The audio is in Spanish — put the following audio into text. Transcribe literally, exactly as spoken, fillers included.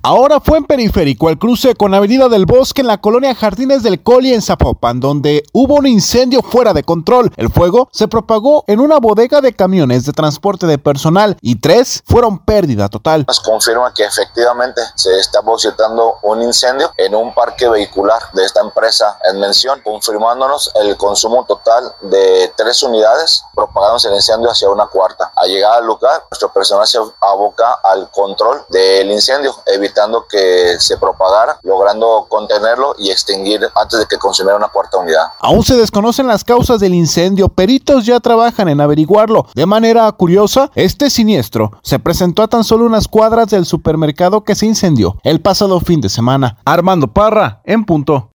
Ahora fue en Periférico, el cruce con Avenida del Bosque en la colonia Jardines del Coli en Zapopan, donde hubo un incendio fuera de control. El fuego se propagó en una bodega de camiones de transporte de personal y tres fueron pérdida total. Nos confirma que efectivamente se está suscitando un incendio en un parque vehicular de esta empresa en mención, confirmándonos el consumo total de tres unidades, propagándose el incendio hacia una cuarta. Al llegar al lugar, nuestro personal se aboca al control del incendio, evitando que se propagara, logrando contenerlo y extinguir antes de que consumiera una cuarta unidad. Aún se desconocen las causas del incendio, peritos ya trabajan en averiguarlo. De manera curiosa, este siniestro se presentó a tan solo unas cuadras del supermercado que se incendió el pasado fin de semana. Armando Parra, en punto.